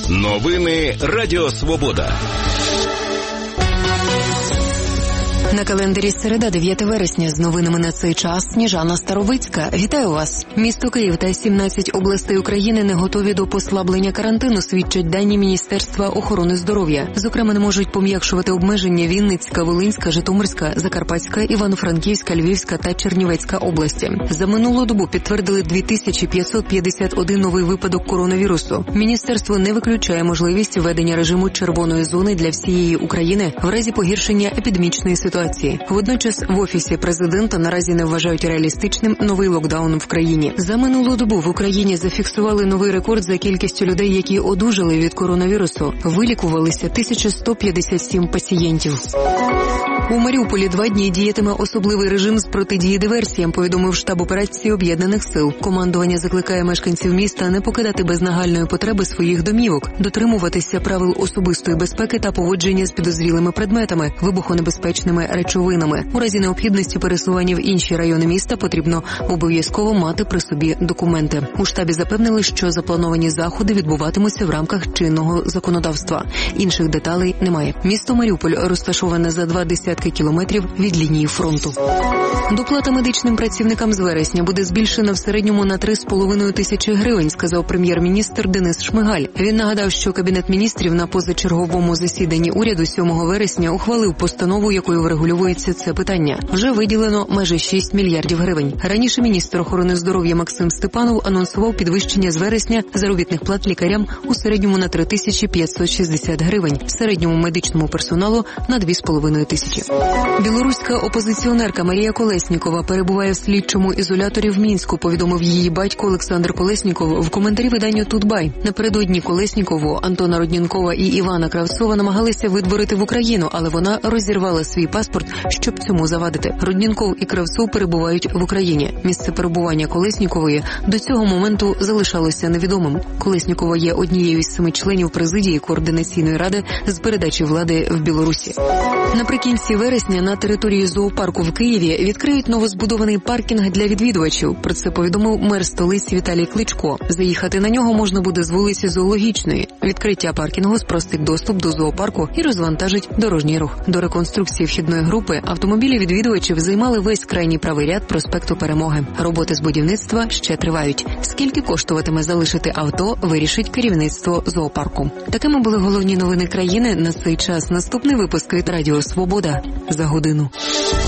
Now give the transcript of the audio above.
Новини Радіо Свобода. На календарі середа, 9 вересня. З новинами на цей час Сніжана Старовицька. Вітаю вас. Місто Київ та 17 областей України не готові до послаблення карантину, свідчать дані Міністерства охорони здоров'я. Зокрема, не можуть пом'якшувати обмеження Вінницька, Волинська, Житомирська, Закарпатська, Івано-Франківська, Львівська та Чернівецька області. За минулу добу підтвердили 2551 новий випадок коронавірусу. Міністерство не виключає можливість введення режиму червоної зони для всієї України в разі погіршення епідемічної ситуації. Водночас в Офісі президента наразі не вважають реалістичним новий локдаун в країні. За минулу добу в Україні зафіксували новий рекорд за кількістю людей, які одужали від коронавірусу. Вилікувалися 1157 пацієнтів. У Маріуполі 2 дні діятиме особливий режим з протидії диверсіям, повідомив штаб операції Об'єднаних сил. Командування закликає мешканців міста не покидати без нагальної потреби своїх домівок, дотримуватися правил особистої безпеки та поводження з підозрілими предметами, вибухонебезпечними речовинами. У разі необхідності пересування в інші райони міста потрібно обов'язково мати при собі документи. У штабі запевнили, що заплановані заходи відбуватимуться в рамках чинного законодавства. Інших деталей немає. Місто Маріуполь розташоване за 20 кілометрів від лінії фронту. Доплата медичним працівникам з вересня буде збільшена в середньому на 3,5 тисячі гривень, сказав прем'єр-міністр Денис Шмигаль. Він нагадав, що Кабінет міністрів на позачерговому засіданні уряду 7 вересня ухвалив постанову, якою врегульовується це питання. Вже виділено майже 6 мільярдів гривень. Раніше міністр охорони здоров'я Максим Степанов анонсував підвищення з вересня заробітних плат лікарям у середньому на 3560 гривень, середньому медичному персоналу на 2,5 тисячі. Білоруська опозиціонерка Марія Колеснікова перебуває в слідчому ізоляторі в Мінську, повідомив її батько Олександр Колесніков в коментарі виданню «Тутбай». Напередодні Колеснікову, Антона Роднінкова і Івана Кравцова намагалися видворити в Україну, але вона розірвала свій паспорт, щоб цьому завадити. Роднінков і Кравцов перебувають в Україні. Місце перебування Колеснікової до цього моменту залишалося невідомим. Колеснікова є однією із 7 членів президії Координаційної ради з передачі влади в Білорусі. Наприкінці вересня на території зоопарку в Києві відкриють новозбудований паркінг для відвідувачів. Про це повідомив мер столиці Віталій Кличко. Заїхати на нього можна буде з вулиці Зоологічної. Відкриття паркінгу спростить доступ до зоопарку і розвантажить дорожній рух. До реконструкції вхідної групи автомобілі відвідувачів займали весь крайній правий ряд проспекту Перемоги. Роботи з будівництва ще тривають. Скільки коштуватиме залишити авто, вирішить керівництво зоопарку. Такими були головні новини країни на цей час. Наступний випуск від Радіо Свобода за годину.